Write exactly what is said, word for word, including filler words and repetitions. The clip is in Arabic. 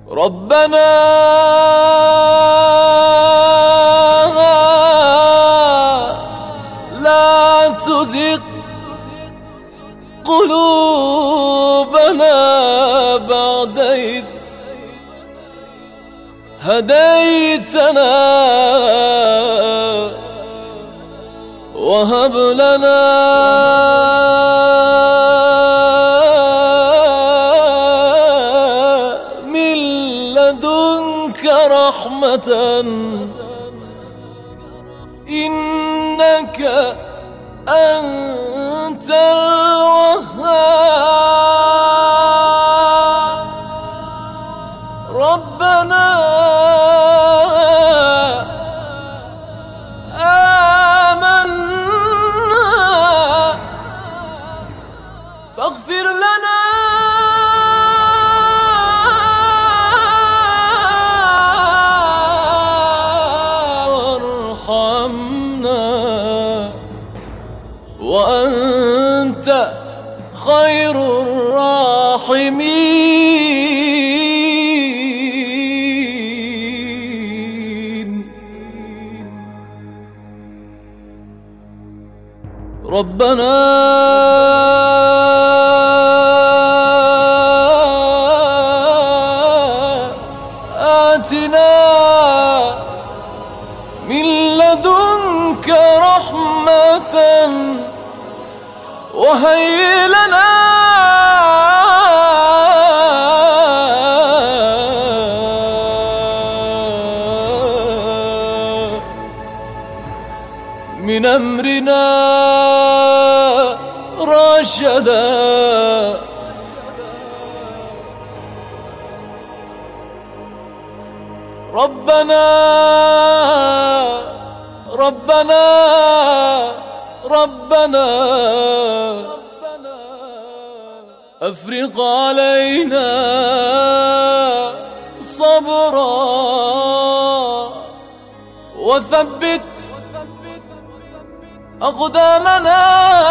ربنا لا تزغ قلوبنا بعد إذ هديتنا وهب لنا من لدنك رحمة إنك أنت الوهاب. ربنا آمنا فاغفر لنا وارحمنا وأنت خير الراحمين. ربنا آتنا من لدنك رحمة وهيئ لنا من أمرنا رشدا. ربنا ربنا ربنا أفرغ علينا صبرا وثبت أقدامنا